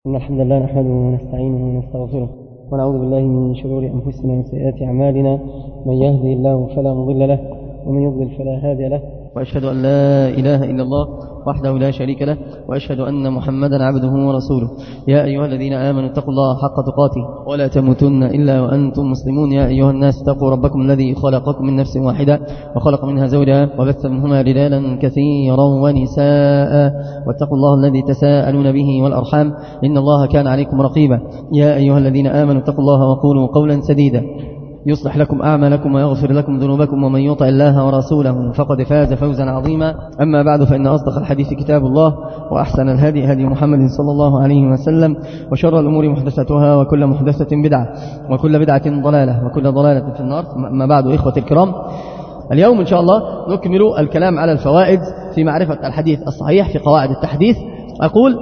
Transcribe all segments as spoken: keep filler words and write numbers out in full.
إن الحمد لله نحمده ونستعينه ونستغفره ونعوذ بالله من شرور أنفسنا وسيئات أعمالنا. من يهدي الله فلا مضل له ومن يضلل فلا هادي له، وأشهد أن لا إله إلا الله وحده لا شريك له، وأشهد أن محمدا عبده ورسوله. يا أيها الذين آمنوا اتقوا الله حق تقاته ولا تموتن إلا وأنتم مسلمون. يا أيها الناس اتقوا ربكم الذي خلقكم من نفس واحدة وخلق منها زوجها وبث منهما رجالا كثيرا ونساء، واتقوا الله الذي تساءلون به والأرحام إن الله كان عليكم رقيبا. يا أيها الذين آمنوا اتقوا الله وقولوا قولا سديدا يصلح لكم أعمالكم ويغفر لكم ذنوبكم، ومن يطع الله ورسوله فقد فاز فوزا عظيما. أما بعد، فإن أصدق الحديث كتاب الله، وأحسن الهدي هدي محمد صلى الله عليه وسلم، وشر الأمور محدثتها، وكل محدثة بدعة، وكل بدعة ضلالة، وكل ضلالة في النار. ما بعد، إخوة الكرام، اليوم إن شاء الله نكمل الكلام على الفوائد في معرفة الحديث الصحيح في قواعد التحديث. أقول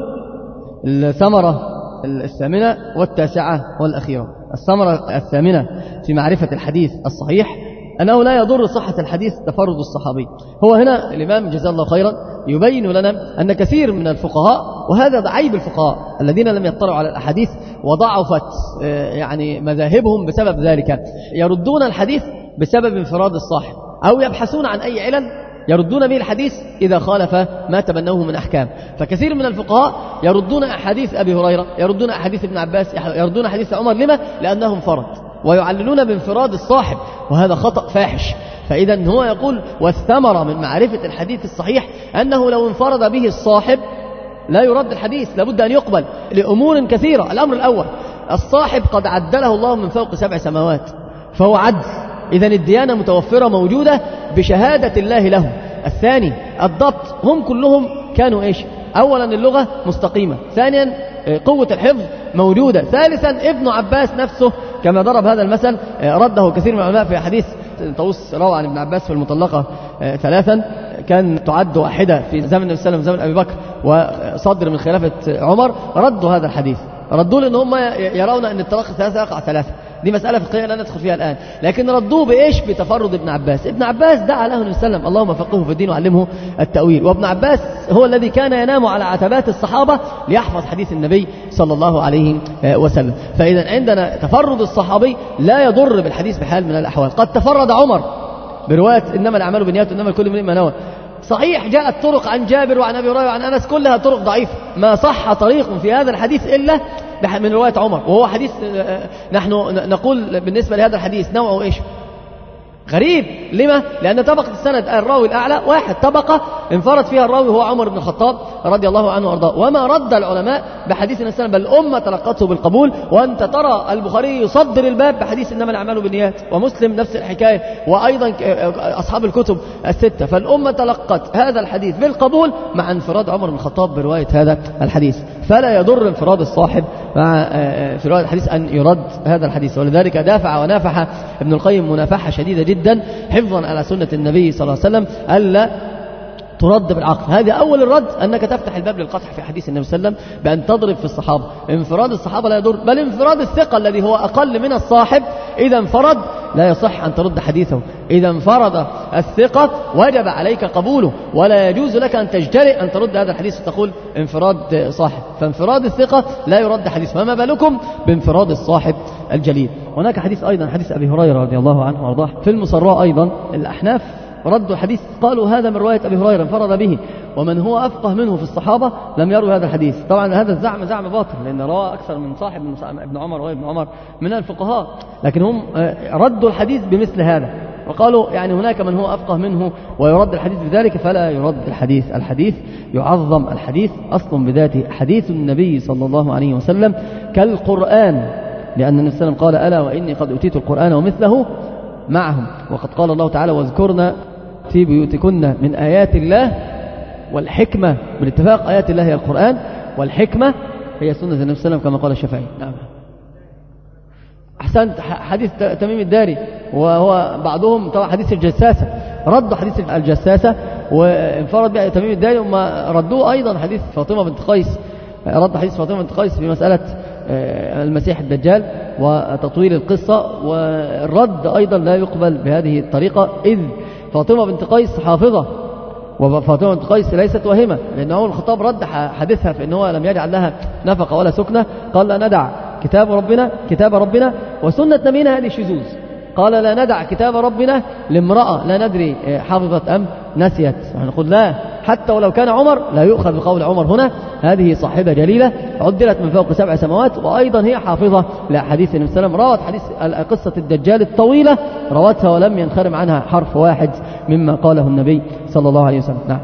الثمرة الثامنة والتاسعة والأخيرة. الثمرة الثامنة في معرفة الحديث الصحيح أنه لا يضر صحة الحديث تفرد الصحابي. هو هنا الإمام جزاه الله خيرا يبين لنا أن كثير من الفقهاء، وهذا عيب الفقهاء الذين لم يطلعوا على الأحاديث وضعفت يعني مذاهبهم بسبب ذلك، يردون الحديث بسبب انفراد الصاحب، أو يبحثون عن أي علل يردون به الحديث إذا خالف ما تبنوه من أحكام. فكثير من الفقهاء يردون أحاديث أبي هريرة، يردون أحاديث ابن عباس، يردون حديث عمر. لما؟ لأنه انفرد، ويعللون بانفراد الصاحب، وهذا خطأ فاحش. فإذا هو يقول والثمرة من معرفة الحديث الصحيح أنه لو انفرد به الصاحب لا يرد الحديث، لابد أن يقبل لأمور كثيرة. الأمر الأول، الصاحب قد عدله الله من فوق سبع سماوات، فهو عدل، إذا الديانة متوفرة موجودة بشهادة الله له. الثاني الضبط، هم كلهم كانوا إيش؟ أولا اللغة مستقيمة، ثانيا قوة الحفظ موجودة، ثالثا ابن عباس نفسه كما ضرب هذا المثل رده كثير من العلماء في حديث طاووس روى عن ابن عباس في المطلقة ثلاثا، كان تعد واحدة في زمن النبي صلى الله عليه وسلم، زمن أبي بكر، وصدر من خلافة عمر. ردوا هذا الحديث، ردوا لأن هم يرون أن الطلاق ثلاثة يقع ثلاثة. دي مسألة فقهية لا ندخل فيها الآن، لكن ردوه بإيش؟ بتفرد ابن عباس. ابن عباس دعا له النبي صلى الله عليه وسلم اللهم فقهه في الدين وعلمه التأويل، وابن عباس هو الذي كان ينام على عتبات الصحابة ليحفظ حديث النبي صلى الله عليه وسلم. فإذا عندنا تفرد الصحابي لا يضر بالحديث بحال من الأحوال. قد تفرد عمر برواية إنما الأعمال بالنيات وإنما لكل امرئ ما نوى. صحيح جاءت طرق عن جابر وعن أبي هريرة وعن أنس، كلها طرق ضعيفة، ما صح طريق في هذا الحديث إلا من رواية عمر، وهو حديث نحن نقول بالنسبة لهذا الحديث نوعه إيش؟ غريب. لما؟ لأن طبقة السند الراوي الأعلى واحد، طبقة انفرد فيها الراوي هو عمر بن الخطاب رضي الله عنه وارضاه. وما رد العلماء بحديث النبي صلى الله عليه وسلم، بل الأمة تلقته بالقبول. وأنت ترى البخاري يصدر الباب بحديث إنما الأعمال بالنيات، ومسلم نفس الحكاية، وأيضا أصحاب الكتب الستة. فالأمة تلقت هذا الحديث بالقبول مع انفراد عمر بن الخطاب برواية هذا الحديث. فلا يضر انفراد الصاحب مع في رواية الحديث أن يرد هذا الحديث. ولذلك دافع ونافح ابن القيم منافحة شديدة جدا حفظا على سنة النبي صلى الله عليه وسلم ألا ترد بالعقل. هذا أول الرد، أنك تفتح الباب للقطع في حديث النبي صلى الله عليه وسلم بأن تضرب في الصحابة. انفراد الصحابة لا يضر، بل انفراد الثقة الذي هو أقل من الصاحب إذا انفرد لا يصح أن ترد حديثه. إذا انفرد الثقة وجب عليك قبوله، ولا يجوز لك أن تجترئ أن ترد هذا الحديث وتقول انفراد صاحب. فانفراد الثقة لا يرد حديث، فما بالكم بانفراد الصاحب الجليل. هناك حديث أيضا، حديث أبي هريرة رضي الله عنه وارضاه في المصراء أيضا. الأحناف ردوا الحديث، قالوا هذا من رواية أبي هريرة انفرد به، ومن هو أفقه منه في الصحابة لم يروي هذا الحديث. طبعا هذا الزعم زعم باطل، لأن روى أكثر من صاحب ابن عمر وابن عمر من الفقهاء، لكن هم ردوا الحديث بمثل هذا، وقالوا يعني هناك من هو أفقه منه ويرد الحديث بذلك، فلا يرد الحديث. الحديث يعظم، الحديث أصل بذاته. حديث النبي صلى الله عليه وسلم كالقرآن، لأن النبي صلى الله عليه وسلم قال ألا وإني قد أوتيت القرآن ومثله معهم. وقد قال الله تعالى واذكرنا في بيوتكن من آيات الله والحكمة. بالاتفاق آيات الله هي القرآن، والحكمة هي سنة النبي صلى الله عليه وسلم كما قال الشافعي. نعم. أحسنت. حديث تميم الداري، وهو بعضهم طبعا حديث الجساسة، ردوا حديث الجساسة وانفرد بها تميم الداري. وما ردوه أيضا حديث فاطمة بنت قيس، رد حديث فاطمة بنت قيس في مسألة المسيح الدجال وتطويل القصة. والرد أيضا لا يقبل بهذه الطريقة، إذ فاطمة بنت قيس حافظة وفاطمة بنت قيس ليست واهمة، لأن عمر الخطاب رد حديثها في أنه لم يجعل لها نفقة ولا سكنة، قال لا ندع كتاب ربنا كتاب ربنا وسنة نبينا هذه شذوذ. قال لا ندع كتاب ربنا لامرأة لا ندري حافظت أم نسيت. نقول لا، حتى ولو كان عمر لا يؤخذ بقول عمر هنا، هذه صاحبة جليلة عدلت من فوق سبع سماوات، وأيضا هي حافظة لحديث النبي صلى الله عليه وسلم، روت حديث قصة الدجال الطويلة روتها ولم ينخرم عنها حرف واحد مما قاله النبي صلى الله عليه وسلم. نعم.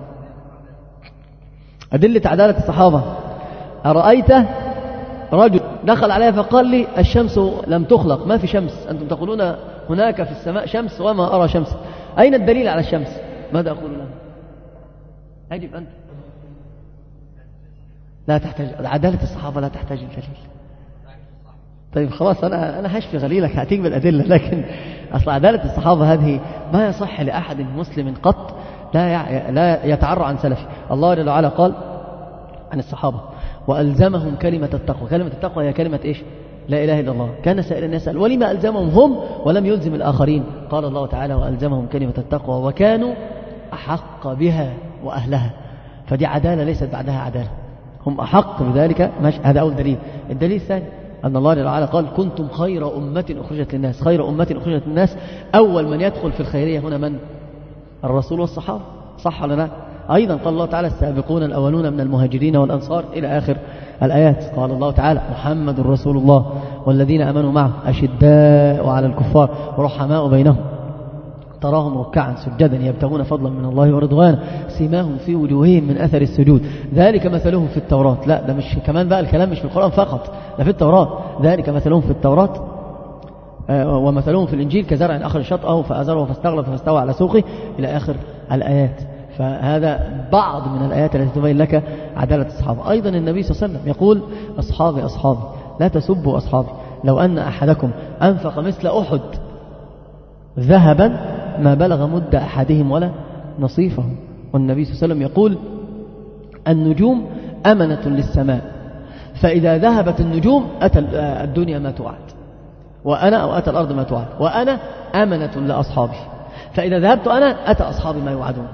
أدلة عدالة الصحابة: أرأيت رجل دخل عليها فقال لي الشمس لم تخلق، ما في شمس، أنتم تقولون هناك في السماء شمس وما أرى شمس، أين الدليل على الشمس؟ ماذا أقول له؟ أجب أنت. لا تحتاج، عدالة الصحابة لا تحتاج الدليل. طيب خلاص، أنا أنا هشفي غليلك هأتيك بالأدلة، لكن أصل عدالة الصحابة هذه ما يصح لأحد مسلم قط لا لا يتعرى عن سلفه. الله جل وعلا قال عن الصحابة: وألزمهم كلمة التقوى. كلمة التقوى هي كلمة إيش؟ لا إله إلا الله. كان سائل يسأل ولما ألزمهم هم ولم يلزم الآخرين؟ قال الله تعالى: وألزمهم كلمة التقوى وكانوا أحق بها وأهلها. فدي عدالة ليست بعدها عدالة، هم أحق بذلك. هذا أول دليل. الدليل الثاني أن الله جل وعلا قال: كنتم خير أمة أخرجت للناس. خير أمة أخرجت للناس، أول من يدخل في الخيرية هنا من؟ الرسول والصحابة، صح ولا لا؟ أيضا قال الله تعالى: السابقون الأولون من المهاجرين والأنصار إلى آخر الآيات. قال الله تعالى: محمد رسول الله والذين آمنوا معه أشداء على الكفار رحماء بينهم تراهم ركعا سجدا يبتغون فضلا من الله ورضوانا سيماهم في وجوههم من أثر السجود ذلك مثلهم في التوراة. لا، ده مش كمان بقى الكلام مش في القرآن فقط، ده في التوراة. ذلك مثلهم في التوراة ومثلهم في الإنجيل كزرع أخرج شطأه فأزره فاستغلظ فاستوى على سوقه إلى آخر الآيات. فهذا بعض من الآيات التي تبين لك عدالة الصحابة. أيضا النبي صلى الله عليه وسلم يقول: أصحابي أصحابي لا تسبوا أصحابي، لو أن أحدكم أنفق مثل أحد ذهبا ما بلغ مد أحدهم ولا نصيفه. والنبي صلى الله عليه وسلم يقول: النجوم أمنة للسماء، فإذا ذهبت النجوم أتى الدنيا ما توعد، وأنا أو أتى الأرض ما توعد، وأنا أمنة لأصحابي، فإذا ذهبت أنا أتى أصحابي ما يوعدون،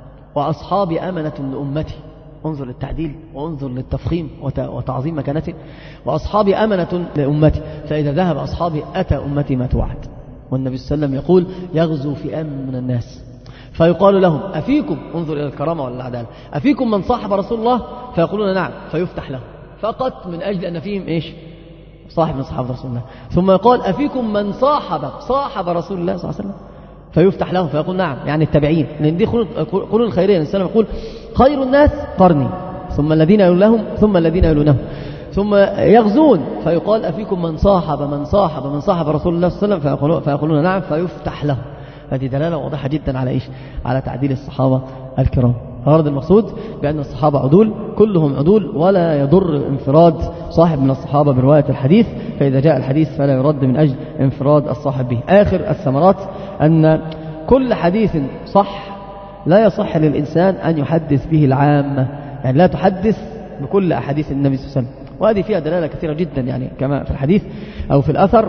وأصحابي أمنة لأمتي. انظر للتعديل وانظر للتفخيم وتعظيم مكانته. وأصحابي أمنة لأمتي، فإذا ذهب أصحابي أتى أمتي ما توعد. والنبي صلى الله عليه وسلم يقول: يغزو فئام من الناس فيقال لهم: أفيكم، انظر إلى الكرامة والعدالة، أفيكم من صاحب رسول الله؟ فيقولون: نعم، فيفتح لهم، فقط من أجل أن فيهم إيش؟ صاحب من صحابة رسول الله. ثم يقال: أفيكم من صاحب صاحب رسول الله صلى الله عليه وسلم؟ فيفتح لهم فيقول: نعم، يعني التابعين، لأن دي قرون الخيرية. النبي صلى الله عليه وسلم يقول: خير الناس قرني ثم الذين يلونهم ثم الذين يلونهم. ثم يغزون فيقال: أفيكم من صاحب من صاحب من صاحب رسول الله صلى الله عليه وسلم؟ فيقولون, فيقولون: نعم، فيفتح لهم. هذه دلالة واضحة جدا على إيش؟ على تعديل الصحابة الكرام. هذا المقصود بأن الصحابة عدول، كلهم عدول، ولا يضر انفراد صاحب من الصحابة برواية الحديث، فإذا جاء الحديث فلا يرد من أجل انفراد الصاحب به. آخر الثمرات أن كل حديث صح لا يصح للإنسان أن يحدث به العامة، يعني لا تحدث بكل أحاديث النبي صلى الله عليه وسلم. وهذه فيها دلالة كثيرة جدا، يعني كما في الحديث أو في الأثر: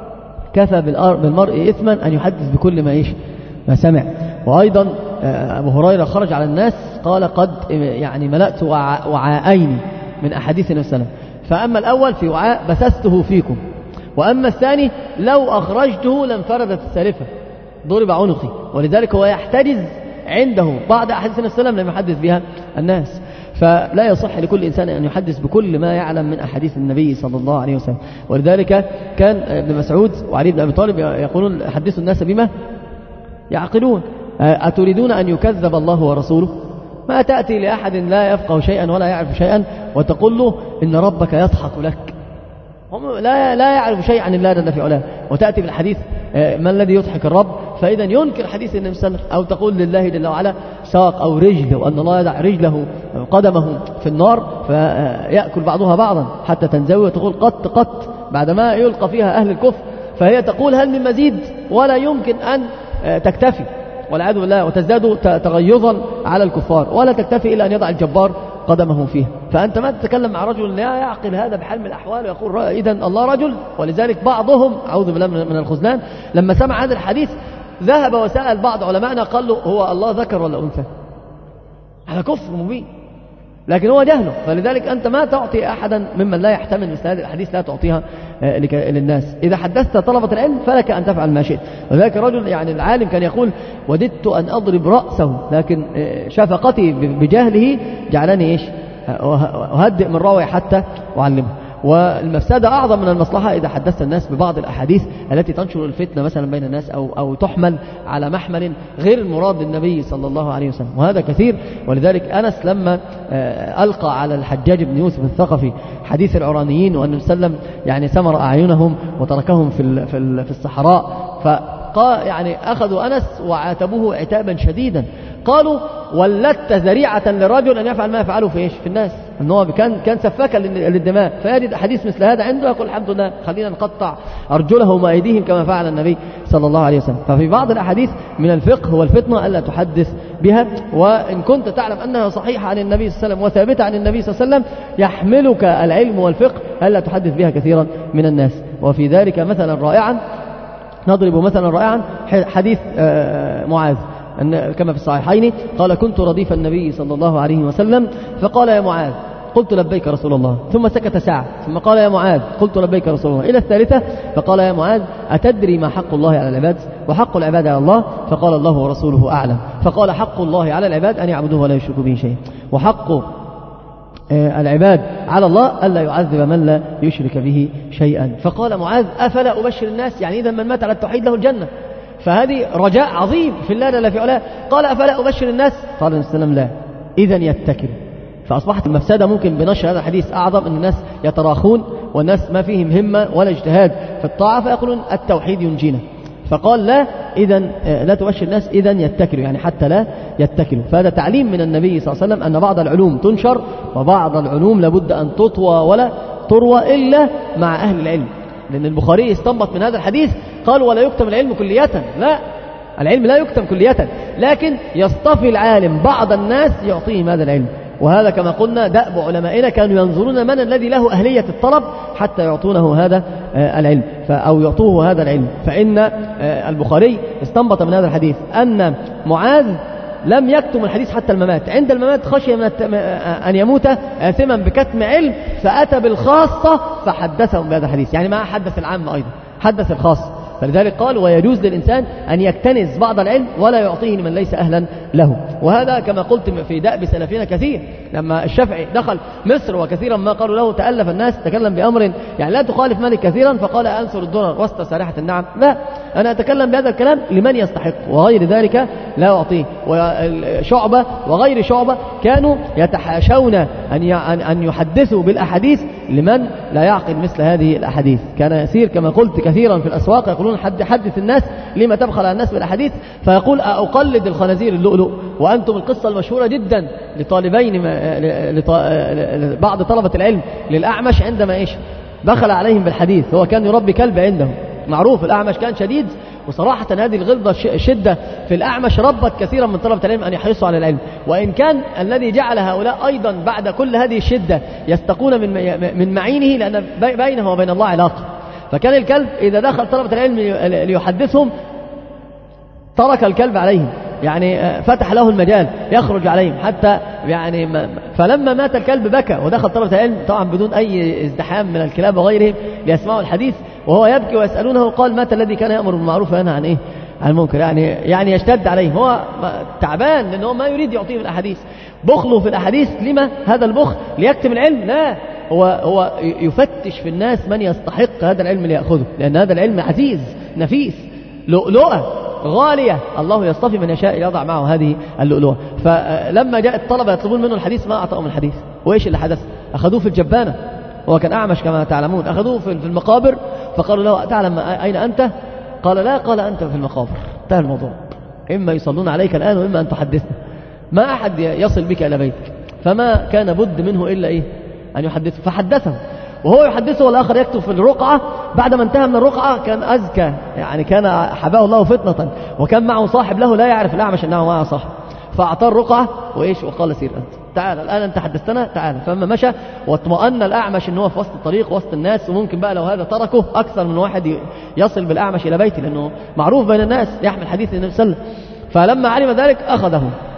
كفى بالمرء إثما أن يحدث بكل ما إيش ما سمع. وأيضا أبو هريرة خرج على الناس قال: قد يعني ملأت وعاءين من أحاديث النبي صلى الله عليه وسلم، فأما الأول في وعاء بثثته فيكم، وأما الثاني لو أخرجته لانفردت السالفة ضرب عنقي. ولذلك هو يحتجز عنده بعض أحاديث النبي صلى الله عليه وسلم لم يحدث بها الناس. فلا يصح لكل إنسان أن يحدث بكل ما يعلم من أحاديث النبي صلى الله عليه وسلم. ولذلك كان ابن مسعود وعلي بن أبي طالب يقولون: حدثوا الناس بما يعقلون. أتريدون أن يكذب الله ورسوله؟ ما تأتي لأحد لا يفقه شيئا ولا يعرف شيئا وتقول له إن ربك يضحك لك، هم لا لا يعرف شيئا عن الله جل في علاه، وتأتي بالحديث: ما الذي يضحك الرب؟ فإذا ينكر حديث النبي صلى الله عليه وسلم. أو تقول لله جل وعلا ساق أو رجل، وأن الله يدع رجله قدمه في النار فيأكل بعضها بعضا حتى تنزوي، وتقول قط قط بعدما يلقى فيها أهل الكفر، فهي تقول: هل من مزيد؟ ولا يمكن أن تكتفي والعياذ بالله، وتزداد تغيظا على الكفار، ولا تكتفي إلا أن يضع الجبار قدمه فيها. فأنت ما تتكلم مع رجل لا يعقل هذا بحال من الأحوال ويقول إذن الله رجل. ولذلك بعضهم أعوذ بالله من الخذلان لما سمع هذا الحديث ذهب وسأل بعض علمائنا قال له: هو الله ذكر ولا أنثى؟ هذا كفر مبين، لكن هو جهله. فلذلك أنت ما تعطي أحدا ممن لا يحتمل مثل هذه الأحاديث لا تعطيها للناس. إذا حدثت طلبة العلم فلك أن تفعل ما شئت. وذلك رجل يعني العالم كان يقول وددت أن أضرب رأسه، لكن شفقتي بجهله جعلني إيش أهدئ من راوي حتى أعلمه. والمفسدة أعظم من المصلحة إذا حدثت الناس ببعض الأحاديث التي تنشر الفتنة مثلا بين الناس أو, أو تحمل على محمل غير المراد للنبي صلى الله عليه وسلم، وهذا كثير. ولذلك أنس لما ألقى على الحجاج بن يوسف الثقفي حديث العرانيين وأن وسلم يعني سمر أعينهم وتركهم في في الصحراء، فقال يعني أخذوا أنس وعاتبوه عتابا شديدا، قالوا ولدت ذريعة للرجل أن يفعل ما يفعله في إيش في الناس، أنه كان كان سفاكا للدماء، فيجد حديث مثل هذا عنده يقول الحمد لله خلينا نقطع أرجلهم وأيديهم كما فعل النبي صلى الله عليه وسلم. ففي بعض الأحاديث من الفقه والفتنة ألا تحدث بها، وإن كنت تعلم أنها صحيحة عن النبي صلى الله عليه وسلم وثابتة عن النبي صلى الله عليه وسلم يحملك العلم والفقه ألا تحدث بها كثيرا من الناس. وفي ذلك مثلا رائعا نضرب مثلا رائعا حديث معاذ أن كما في الصحيحين قال كنت رديف النبي صلى الله عليه وسلم فقال يا معاذ قلت لبيك رسول الله، ثم سكت ساعة ثم قال يا معاذ قلت لبيك رسول الله، إلى الثالثة فقال يا معاذ أتدري ما حق الله على العباد وحق العباد على الله؟ فقال الله ورسوله أعلم. فقال حق الله على العباد أن يعبدوه ولا يشركوا به شيئا، وحق العباد على الله ألا يعذب من لا يشرك به شيئا. فقال معاذ أفلا أبشر الناس؟ يعني إذا من مات على التوحيد له الجنة، فهذه رجاء عظيم في الله لا في علاه. قال أفلا أبشر الناس؟ قال النبي صلى الله عليه وسلم لا، إذن يتكل. فأصبحت المفسدة ممكن بنشر هذا الحديث أعظم، أن الناس يتراخون والناس ما فيهم همة ولا اجتهاد في الطاعة فيقولون التوحيد ينجينا. فقال لا، إذن لا تبشر الناس إذن يتكلوا، يعني حتى لا يتكلوا. فهذا تعليم من النبي صلى الله عليه وسلم أن بعض العلوم تنشر وبعض العلوم لابد أن تطوى ولا تروى إلا مع أهل العلم. لأن البخاري استنبط من هذا الحديث قال ولا يكتم العلم كلية، لا، العلم لا يكتم كلية، لكن يصطفي العالم بعض الناس يعطيهم هذا العلم. وهذا كما قلنا دأب علمائنا كانوا ينظرون من الذي له أهلية الطلب حتى يعطونه هذا العلم أو يعطوه هذا العلم. فإن البخاري استنبط من هذا الحديث أن معاذ لم يكتم الحديث حتى الممات، عند الممات خشي من أن يموت آثما بكتم علم فأتى بالخاصة فحدثهم بهذا الحديث، يعني ما حدث العام أيضا، حدث الخاص. فلذلك قال ويجوز للإنسان أن يكتنز بعض العلم ولا يعطيه لمن ليس أهلا له. وهذا كما قلت في دأب سلفنا كثير، لما الشافعي دخل مصر وكثيرا ما قالوا له تألف الناس تكلم بأمر يعني لا تخالف مالك كثيرا، فقال أنصر الدرر وسط سارحة النعم، لا، أنا أتكلم بهذا الكلام لمن يستحق وغير ذلك لا أعطيه. وشعبة وغير شعبة كانوا يتحاشون أن يحدثوا بالأحاديث لمن لا يعقل مثل هذه الأحاديث. كان يسير كما قلت كثيرا في الأسواق يقولون حد حدث الناس لما تبخل على الناس بالأحاديث، فيقول أقلد الخنازير اللؤلؤ. وأنتم القصة المشهورة جدا لطالبين بعض طلبة العلم للأعمش عندما إيش دخل عليهم بالحديث، هو كان يربي كلب عنده، معروف الأعمش كان شديد، وصراحة هذه الغلظة الشدة في الأعمش ربت كثيرا من طلبة العلم أن يحرصوا على العلم. وإن كان الذي جعل هؤلاء أيضا بعد كل هذه الشدة يستقون من من معينه لأن بينه وبين الله علاقة. فكان الكلب إذا دخل طلبة العلم ليحدثهم ترك الكلب عليهم، يعني فتح له المجال يخرج عليهم حتى يعني. فلما مات الكلب بكى ودخل طلبة العلم طبعا بدون أي ازدحام من الكلاب وغيرهم ليسمعوا الحديث وهو يبكي ويسألونه، قال مات الذي كان يأمر بالمعروف وينهى عن إيه عن المنكر، يعني يعني يشتد عليه، هو تعبان لأنه ما يريد يعطيه الأحاديث، بخله في الأحاديث. لما هذا البخل؟ ليكتم العلم؟ لا، هو هو يفتش في الناس من يستحق هذا العلم ليأخذه، لأن هذا العلم عزيز نفيس لؤلؤة غالية، الله يصطفي من يشاء يضع معه هذه اللؤلؤة. فلما جاء الطلبة يطلبون منه الحديث ما أعطاهم الحديث. وإيش اللي حدث؟ أخذوه في الجبانة، هو كان أعمش كما تعلمون، أخذوه في المقابر فقالوا له تعلم أين أنت؟ قال لا، قال أنت في المقابر. انتهى الموضوع، إما يصلون عليك الآن وإما أن تحدثنا، ما أحد يصل بك إلى بيتك. فما كان بد منه إلا إيه أن يحدثه، فحدثه وهو يحدثه والآخر يكتب في الرقعة. بعد ما انتهى من الرقعة كان أزكى، يعني كان حباه الله فتنة، وكان معه صاحب له لا يعرف الأعمش أنه معه صاحب، فأعطاه الرقعة وإيش وقال سير أنت، تعال الآن أنت حدثتنا، تعال. فما مشى واطمأن الأعمش أنه في وسط الطريق وسط الناس، وممكن بقى لو هذا تركه أكثر من واحد يصل بالأعمش إلى بيته، لأنه معروف بين الناس يحمل حديث النبي صلى الله عليه وسلم. فلما علم ذلك أخذه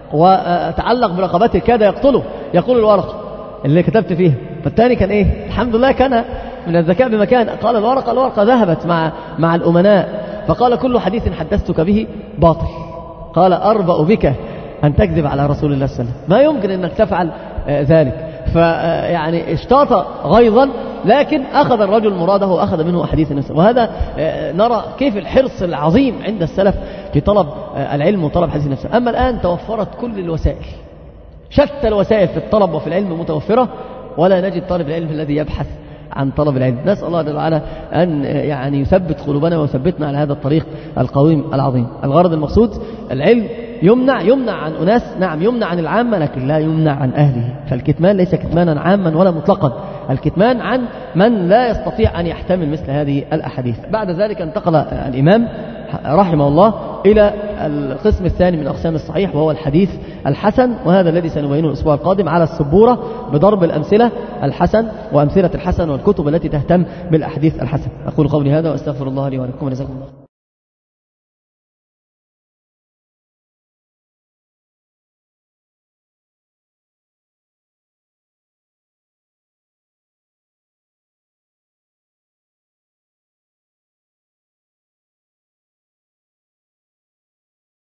وتعلق برقبته كاد يقتله، يقول الورقة اللي كتبت فيها. فالثاني كان إيه؟ الحمد لله كان من الذكاء بمكان، قال الورقة الورقة ذهبت مع مع الأمناء، فقال كل حديث حدثتك به باطل. قال أربأ بك أن تكذب على رسول الله صلى الله عليه وسلم، ما يمكن أنك تفعل ذلك. فيعني اشتاط غيظا، لكن أخذ الرجل مراده وأخذ منه أحاديث النبي. وهذا نرى كيف الحرص العظيم عند السلف في طلب العلم وطلب حديث النبي. أما الآن توفرت كل الوسائل، شتى الوسائل في الطلب وفي العلم متوفرة، ولا نجد طالب العلم الذي يبحث عن طلب العلم. نسأل الله جل وعلا أن يعني يثبت قلوبنا ويثبتنا على هذا الطريق القويم العظيم. الغرض المقصود العلم يمنع يمنع عن أناس، نعم يمنع عن العامة، لكن لا يمنع عن أهله. فالكتمان ليس كتمانا عاما ولا مطلقا، الكتمان عن من لا يستطيع أن يحتمل مثل هذه الأحاديث. بعد ذلك انتقل الإمام رحمه الله إلى القسم الثاني من أقسام الصحيح، وهو الحديث الحسن، وهذا الذي سنبينه الأسبوع القادم على السبورة بضرب الأمثلة الحسن وأمثلة الحسن والكتب التي تهتم بالأحاديث الحسن. أقول قولي هذا وأستغفر الله لي ولكم، وجزاكم الله.